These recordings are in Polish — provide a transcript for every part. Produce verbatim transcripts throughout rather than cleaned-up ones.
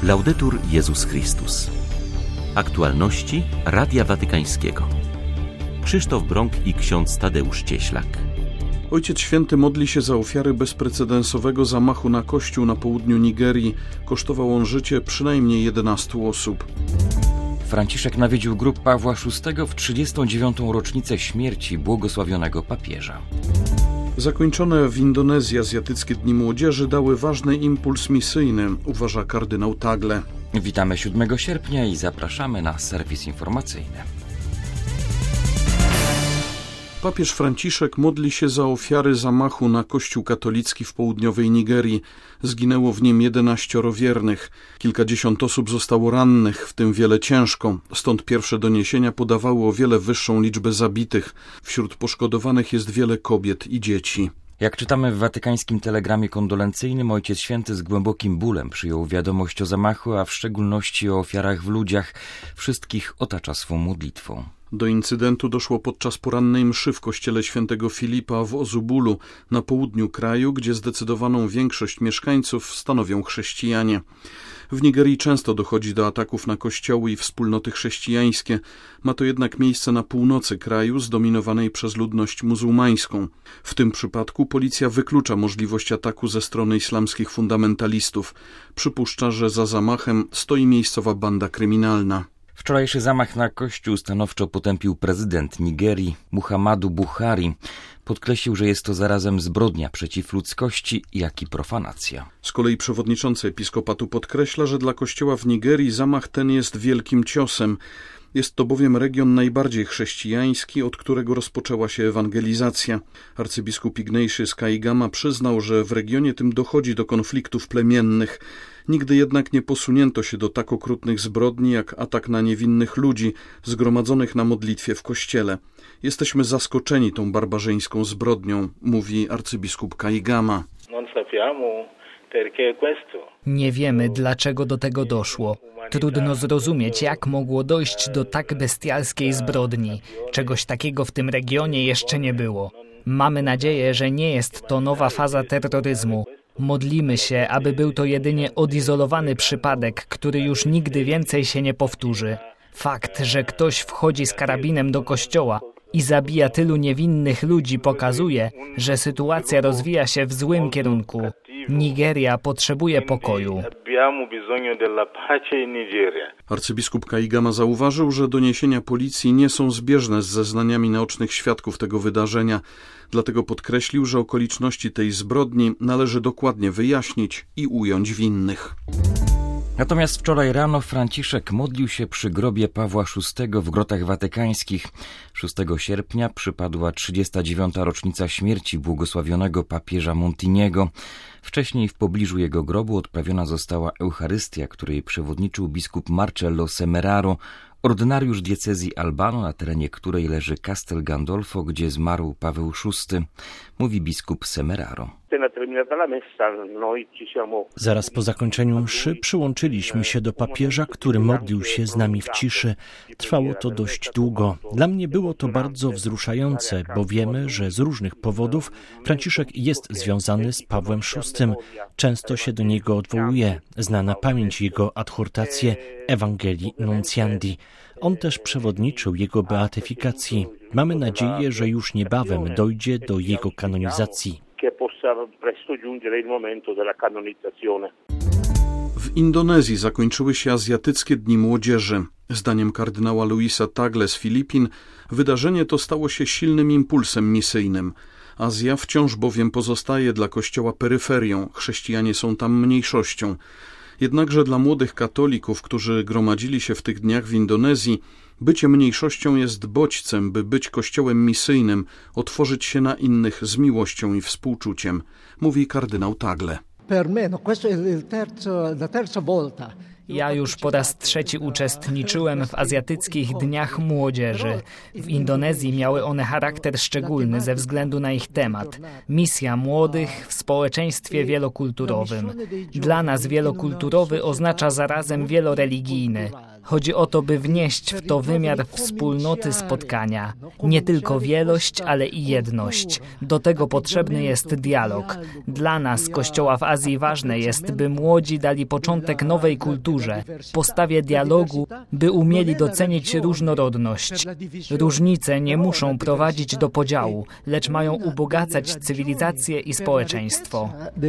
Laudetur Jezus Chrystus. Aktualności Radia Watykańskiego. Krzysztof Brąk i ksiądz Tadeusz Cieślak. Ojciec Święty modli się za ofiary bezprecedensowego zamachu na kościół na południu Nigerii. Kosztował on życie przynajmniej jedenastu osób. Franciszek nawiedził grób Pawła szóstego w trzydziestą dziewiątą rocznicę śmierci błogosławionego papieża. Zakończone w Indonezji Azjatyckie Dni Młodzieży dały ważny impuls misyjny, uważa kardynał Tagle. Witamy siódmego sierpnia i zapraszamy na serwis informacyjny. Papież Franciszek modli się za ofiary zamachu na kościół katolicki w południowej Nigerii. Zginęło w nim jedenaścioro wiernych. Kilkadziesiąt osób zostało rannych, w tym wiele ciężko. Stąd pierwsze doniesienia podawały o wiele wyższą liczbę zabitych. Wśród poszkodowanych jest wiele kobiet i dzieci. Jak czytamy w watykańskim telegramie kondolencyjnym, Ojciec Święty z głębokim bólem przyjął wiadomość o zamachu, a w szczególności o ofiarach w ludziach. Wszystkich otacza swą modlitwą. Do incydentu doszło podczas porannej mszy w kościele świętego Filipa w Ozubulu, na południu kraju, gdzie zdecydowaną większość mieszkańców stanowią chrześcijanie. W Nigerii często dochodzi do ataków na kościoły i wspólnoty chrześcijańskie. Ma to jednak miejsce na północy kraju, zdominowanej przez ludność muzułmańską. W tym przypadku policja wyklucza możliwość ataku ze strony islamskich fundamentalistów. Przypuszcza, że za zamachem stoi miejscowa banda kryminalna. Wczorajszy zamach na kościół stanowczo potępił prezydent Nigerii Muhammadu Buhari. Podkreślił, że jest to zarazem zbrodnia przeciw ludzkości, jak i profanacja. Z kolei przewodniczący episkopatu podkreśla, że dla kościoła w Nigerii zamach ten jest wielkim ciosem. Jest to bowiem region najbardziej chrześcijański, od którego rozpoczęła się ewangelizacja. Arcybiskup Ignatius Kaigama przyznał, że w regionie tym dochodzi do konfliktów plemiennych. Nigdy jednak nie posunięto się do tak okrutnych zbrodni jak atak na niewinnych ludzi zgromadzonych na modlitwie w kościele. Jesteśmy zaskoczeni tą barbarzyńską zbrodnią, mówi arcybiskup Kaigama. Nie wiemy, dlaczego do tego doszło. Trudno zrozumieć, jak mogło dojść do tak bestialskiej zbrodni. Czegoś takiego w tym regionie jeszcze nie było. Mamy nadzieję, że nie jest to nowa faza terroryzmu. Modlimy się, aby był to jedynie odizolowany przypadek, który już nigdy więcej się nie powtórzy. Fakt, że ktoś wchodzi z karabinem do kościoła i zabija tylu niewinnych ludzi, pokazuje, że sytuacja rozwija się w złym kierunku. Nigeria potrzebuje pokoju. Arcybiskup Kaigama zauważył, że doniesienia policji nie są zbieżne z zeznaniami naocznych świadków tego wydarzenia. Dlatego podkreślił, że okoliczności tej zbrodni należy dokładnie wyjaśnić i ująć winnych. Natomiast wczoraj rano Franciszek modlił się przy grobie Pawła szóstego w Grotach Watykańskich. szóstego sierpnia przypadła trzydziesta dziewiąta rocznica śmierci błogosławionego papieża Montiniego. Wcześniej w pobliżu jego grobu odprawiona została Eucharystia, której przewodniczył biskup Marcello Semeraro, ordynariusz diecezji Albano, na terenie której leży Castel Gandolfo, gdzie zmarł Paweł szósty, mówi biskup Semeraro. Zaraz po zakończeniu mszy przyłączyliśmy się do papieża, który modlił się z nami w ciszy. Trwało to dość długo. Dla mnie było to bardzo wzruszające, bo wiemy, że z różnych powodów Franciszek jest związany z Pawłem szóstym. Często się do niego odwołuje. Zna na pamięć jego adhortację Ewangelii Nunciandi. On też przewodniczył jego beatyfikacji. Mamy nadzieję, że już niebawem dojdzie do jego kanonizacji. W Indonezji zakończyły się Azjatyckie Dni Młodzieży. Zdaniem kardynała Luisa Tagle z Filipin wydarzenie to stało się silnym impulsem misyjnym. Azja wciąż bowiem pozostaje dla Kościoła peryferią, chrześcijanie są tam mniejszością. Jednakże dla młodych katolików, którzy gromadzili się w tych dniach w Indonezji, bycie mniejszością jest bodźcem, by być kościołem misyjnym, otworzyć się na innych z miłością i współczuciem, mówi kardynał Tagle. Ja już po raz trzeci uczestniczyłem w Azjatyckich Dniach Młodzieży. W Indonezji miały one charakter szczególny ze względu na ich temat. Misja młodych w społeczeństwie wielokulturowym. Dla nas wielokulturowy oznacza zarazem wieloreligijny. Chodzi o to, by wnieść w to wymiar wspólnoty spotkania. Nie tylko wielość, ale i jedność. Do tego potrzebny jest dialog. Dla nas, Kościoła w Azji, ważne jest, by młodzi dali początek nowej kultury, kulturze, postawie dialogu, by umieli docenić różnorodność. Różnice nie muszą prowadzić do podziału, lecz mają ubogacać cywilizację i społeczeństwo.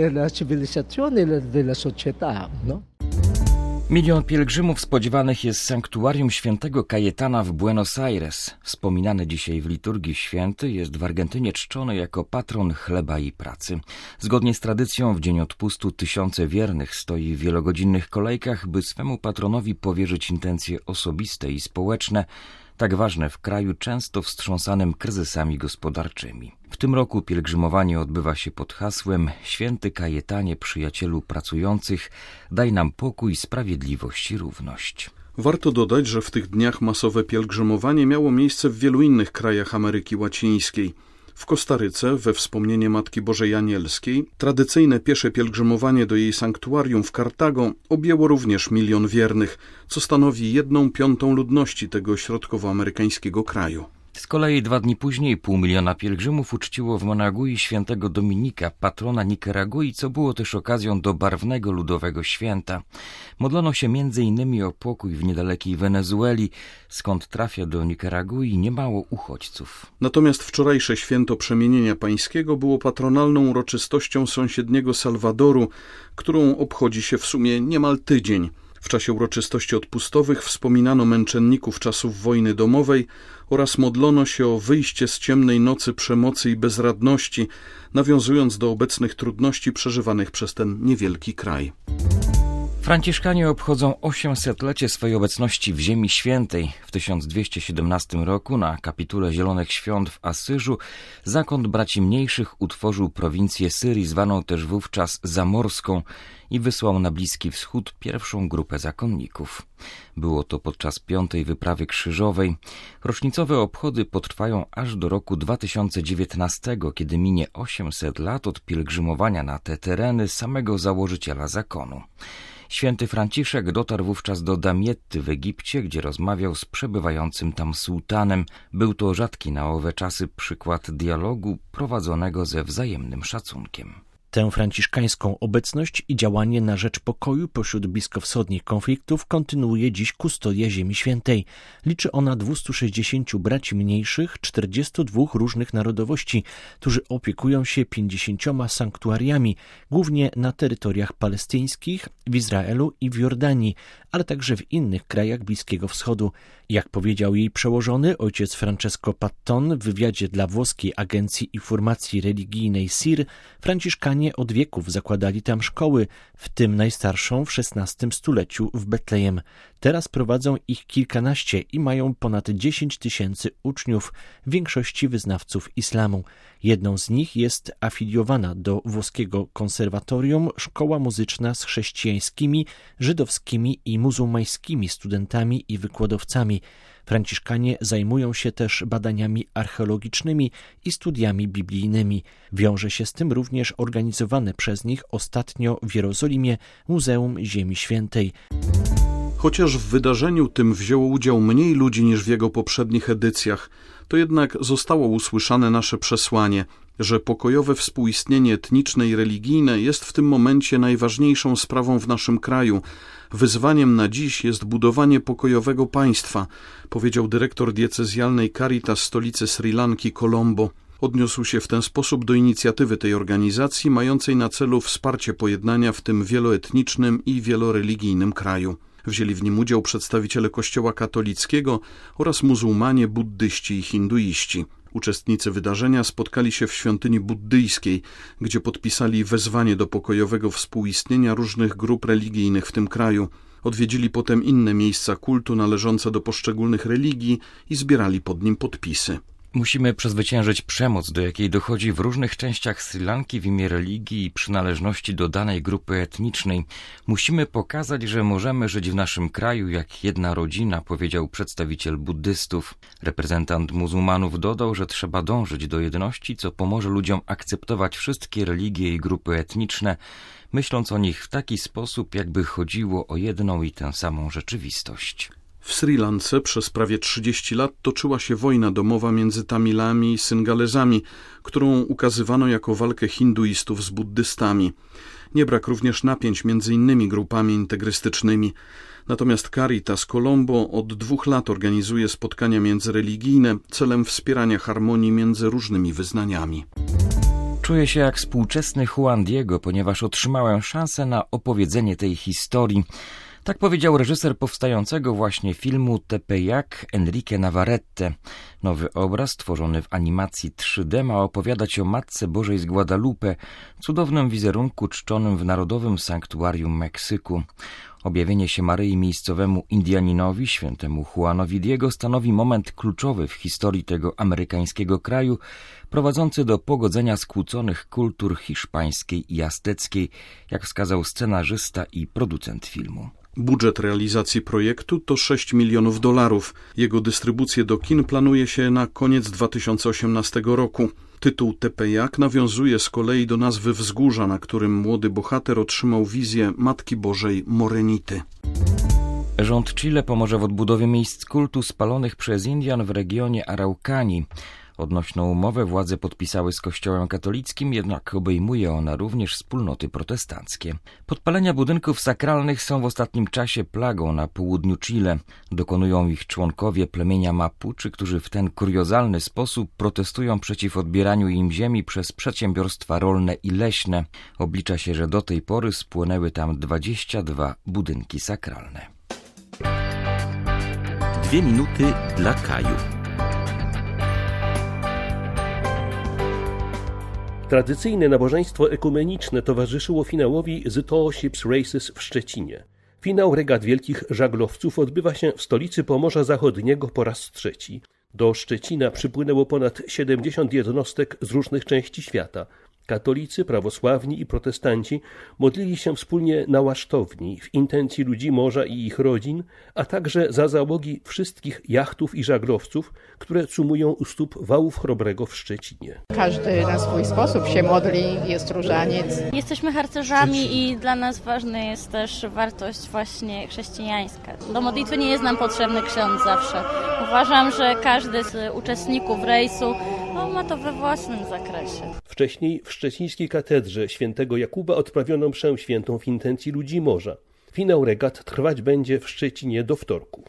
Milion pielgrzymów spodziewanych jest z sanktuarium świętego Kajetana w Buenos Aires. Wspominany dzisiaj w liturgii święty jest w Argentynie czczony jako patron chleba i pracy. Zgodnie z tradycją w dzień odpustu tysiące wiernych stoi w wielogodzinnych kolejkach, by swemu patronowi powierzyć intencje osobiste i społeczne, tak ważne w kraju często wstrząsanym kryzysami gospodarczymi. W tym roku pielgrzymowanie odbywa się pod hasłem Święty Kajetanie, przyjacielu pracujących, daj nam pokój, sprawiedliwość i równość. Warto dodać, że w tych dniach masowe pielgrzymowanie miało miejsce w wielu innych krajach Ameryki Łacińskiej. W Kostaryce, we wspomnienie Matki Bożej Anielskiej, tradycyjne piesze pielgrzymowanie do jej sanktuarium w Kartago objęło również milion wiernych, co stanowi jedną piątą ludności tego środkowoamerykańskiego kraju. Z kolei dwa dni później pół miliona pielgrzymów uczciło w Monagui świętego Dominika, patrona Nikaragui, co było też okazją do barwnego ludowego święta. Modlono się między innymi o pokój w niedalekiej Wenezueli, skąd trafia do Nikaragui niemało uchodźców. Natomiast wczorajsze święto Przemienienia Pańskiego było patronalną uroczystością sąsiedniego Salwadoru, którą obchodzi się w sumie niemal tydzień. W czasie uroczystości odpustowych wspominano męczenników czasów wojny domowej oraz modlono się o wyjście z ciemnej nocy przemocy i bezradności, nawiązując do obecnych trudności przeżywanych przez ten niewielki kraj. Franciszkanie obchodzą osiemsetlecie swojej obecności w Ziemi Świętej. W tysiąc dwieście siedemnastym roku na kapitule Zielonych Świąt w Asyżu zakon Braci Mniejszych utworzył prowincję Syrii, zwaną też wówczas Zamorską, i wysłał na Bliski Wschód pierwszą grupę zakonników. Było to podczas piątej wyprawy krzyżowej. Rocznicowe obchody potrwają aż do roku dwa tysiące dziewiętnastego, kiedy minie osiemset lat od pielgrzymowania na te tereny samego założyciela zakonu. Święty Franciszek dotarł wówczas do Damietty w Egipcie, gdzie rozmawiał z przebywającym tam sułtanem. Był to rzadki na owe czasy przykład dialogu prowadzonego ze wzajemnym szacunkiem. Tę franciszkańską obecność i działanie na rzecz pokoju pośród bliskowschodnich konfliktów kontynuuje dziś Kustodia Ziemi Świętej. Liczy ona dwieście sześćdziesięciu braci mniejszych, czterdziestu dwóch różnych narodowości, którzy opiekują się pięćdziesięcioma sanktuariami, głównie na terytoriach palestyńskich, w Izraelu i w Jordanii, ale także w innych krajach Bliskiego Wschodu. Jak powiedział jej przełożony, ojciec Francesco Patton w wywiadzie dla włoskiej agencji informacji religijnej S I R, franciszkanie od wieków zakładali tam szkoły, w tym najstarszą w szesnastym stuleciu w Betlejem. Teraz prowadzą ich kilkanaście i mają ponad dziesięć tysięcy uczniów, w większości wyznawców islamu. Jedną z nich jest afiliowana do włoskiego konserwatorium szkoła muzyczna z chrześcijańskimi, żydowskimi i muzułmańskimi studentami i wykładowcami. Franciszkanie zajmują się też badaniami archeologicznymi i studiami biblijnymi. Wiąże się z tym również organizowane przez nich ostatnio w Jerozolimie Muzeum Ziemi Świętej. Chociaż w wydarzeniu tym wzięło udział mniej ludzi niż w jego poprzednich edycjach, to jednak zostało usłyszane nasze przesłanie, że pokojowe współistnienie etniczne i religijne jest w tym momencie najważniejszą sprawą w naszym kraju. Wyzwaniem na dziś jest budowanie pokojowego państwa, powiedział dyrektor diecezjalnej Caritas stolicy Sri Lanki Colombo. Odniósł się w ten sposób do inicjatywy tej organizacji mającej na celu wsparcie pojednania w tym wieloetnicznym i wieloreligijnym kraju. Wzięli w nim udział przedstawiciele Kościoła katolickiego oraz muzułmanie, buddyści i hinduiści. Uczestnicy wydarzenia spotkali się w świątyni buddyjskiej, gdzie podpisali wezwanie do pokojowego współistnienia różnych grup religijnych w tym kraju. Odwiedzili potem inne miejsca kultu należące do poszczególnych religii i zbierali pod nim podpisy. Musimy przezwyciężyć przemoc, do jakiej dochodzi w różnych częściach Sri Lanki w imię religii i przynależności do danej grupy etnicznej. Musimy pokazać, że możemy żyć w naszym kraju jak jedna rodzina, powiedział przedstawiciel buddystów. Reprezentant muzułmanów dodał, że trzeba dążyć do jedności, co pomoże ludziom akceptować wszystkie religie i grupy etniczne, myśląc o nich w taki sposób, jakby chodziło o jedną i tę samą rzeczywistość. W Sri Lance przez prawie trzydzieści lat toczyła się wojna domowa między Tamilami i Syngalezami, którą ukazywano jako walkę hinduistów z buddystami. Nie brak również napięć między innymi grupami integrystycznymi. Natomiast Caritas Colombo od dwóch lat organizuje spotkania międzyreligijne celem wspierania harmonii między różnymi wyznaniami. Czuję się jak współczesny Juan Diego, ponieważ otrzymałem szansę na opowiedzenie tej historii. Tak powiedział reżyser powstającego właśnie filmu Tepeyac Enrique Navarrete. Nowy obraz, tworzony w animacji trzy D, ma opowiadać o Matce Bożej z Guadalupe, cudownym wizerunku czczonym w Narodowym Sanktuarium Meksyku. Objawienie się Maryi miejscowemu Indianinowi, świętemu Juanowi Diego, stanowi moment kluczowy w historii tego amerykańskiego kraju, prowadzący do pogodzenia skłóconych kultur hiszpańskiej i azteckiej, jak wskazał scenarzysta i producent filmu. Budżet realizacji projektu to sześć milionów dolarów. Jego dystrybucję do kin planuje się na koniec dwa tysiące osiemnastego roku. Tytuł Tepeyac nawiązuje z kolei do nazwy wzgórza, na którym młody bohater otrzymał wizję Matki Bożej Morenity. Rząd Chile pomoże w odbudowie miejsc kultu spalonych przez Indian w regionie Araucanii. Odnośną umowę władze podpisały z Kościołem katolickim, jednak obejmuje ona również wspólnoty protestanckie. Podpalenia budynków sakralnych są w ostatnim czasie plagą na południu Chile. Dokonują ich członkowie plemienia Mapuche, którzy w ten kuriozalny sposób protestują przeciw odbieraniu im ziemi przez przedsiębiorstwa rolne i leśne. Oblicza się, że do tej pory spłonęły tam dwadzieścia dwa budynki sakralne. Dwie minuty dla Kaju. Tradycyjne nabożeństwo ekumeniczne towarzyszyło finałowi The Tall Ships Races w Szczecinie. Finał regat wielkich żaglowców odbywa się w stolicy Pomorza Zachodniego po raz trzeci. Do Szczecina przypłynęło ponad siedemdziesiąt jednostek z różnych części świata. Katolicy, prawosławni i protestanci modlili się wspólnie na łasztowni w intencji ludzi morza i ich rodzin, a także za załogi wszystkich jachtów i żaglowców, które cumują u stóp wałów Chrobrego w Szczecinie. Każdy na swój sposób się modli, jest różaniec. Jesteśmy harcerzami i dla nas ważna jest też wartość właśnie chrześcijańska. Do modlitwy nie jest nam potrzebny ksiądz zawsze. Uważam, że każdy z uczestników rejsu no, ma to we własnym zakresie. Wcześniej w szczecińskiej katedrze świętego Jakuba odprawiono mszę świętą w intencji ludzi morza. Finał regat trwać będzie w Szczecinie do wtorku.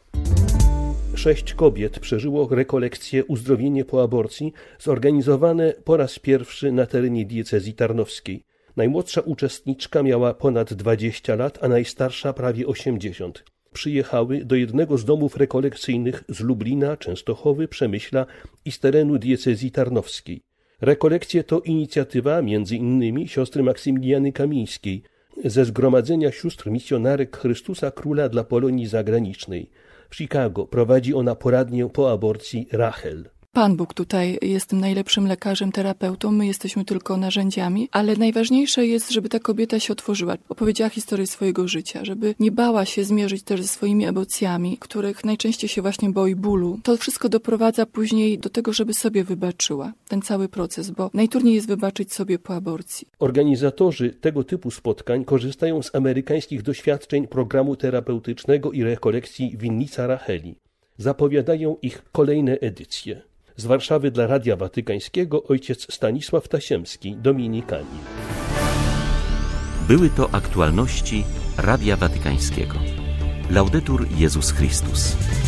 Sześć kobiet przeżyło rekolekcję Uzdrowienie po aborcji, zorganizowane po raz pierwszy na terenie diecezji tarnowskiej. Najmłodsza uczestniczka miała ponad dwadzieścia lat, a najstarsza prawie osiemdziesiąt. Przyjechały do jednego z domów rekolekcyjnych z Lublina, Częstochowy, Przemyśla i z terenu diecezji tarnowskiej. Rekolekcje to inicjatywa między innymi siostry Maksymiliany Kamińskiej ze Zgromadzenia Sióstr Misjonarek Chrystusa Króla dla Polonii Zagranicznej. W Chicago prowadzi ona poradnię po aborcji Rachel. Pan Bóg tutaj jest tym najlepszym lekarzem, terapeutą, my jesteśmy tylko narzędziami, ale najważniejsze jest, żeby ta kobieta się otworzyła, opowiedziała historię swojego życia, żeby nie bała się zmierzyć też ze swoimi emocjami, których najczęściej się właśnie boi bólu. To wszystko doprowadza później do tego, żeby sobie wybaczyła ten cały proces, bo najtrudniej jest wybaczyć sobie po aborcji. Organizatorzy tego typu spotkań korzystają z amerykańskich doświadczeń programu terapeutycznego i rekolekcji Winnica Racheli. Zapowiadają ich kolejne edycje. Z Warszawy dla Radia Watykańskiego ojciec Stanisław Tasiemski, dominikanin. Były to aktualności Radia Watykańskiego. Laudetur Jezus Chrystus.